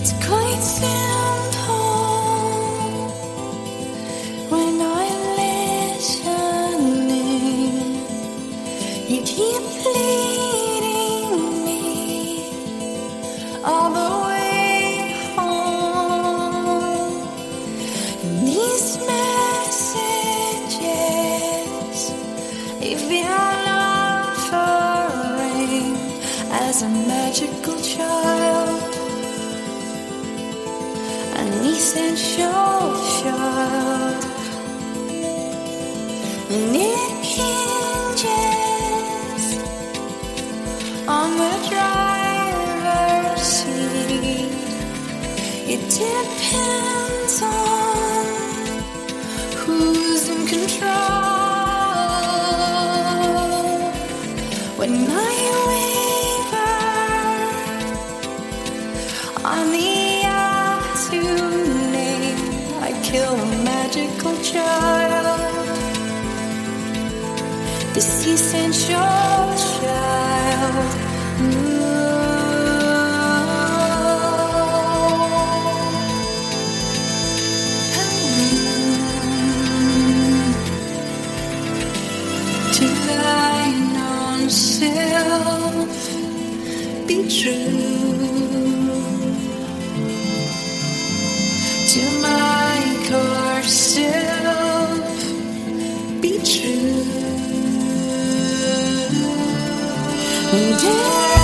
It's quite simple when I'm listening. You keep leading me all the way home. And these messages, they've been offering as a magical child. An essential child, and it hinges on the driver's seat. It depends on who's in control. When I waver on the I kill a magical child, this essential child. To thine own self be true. To my core self be true.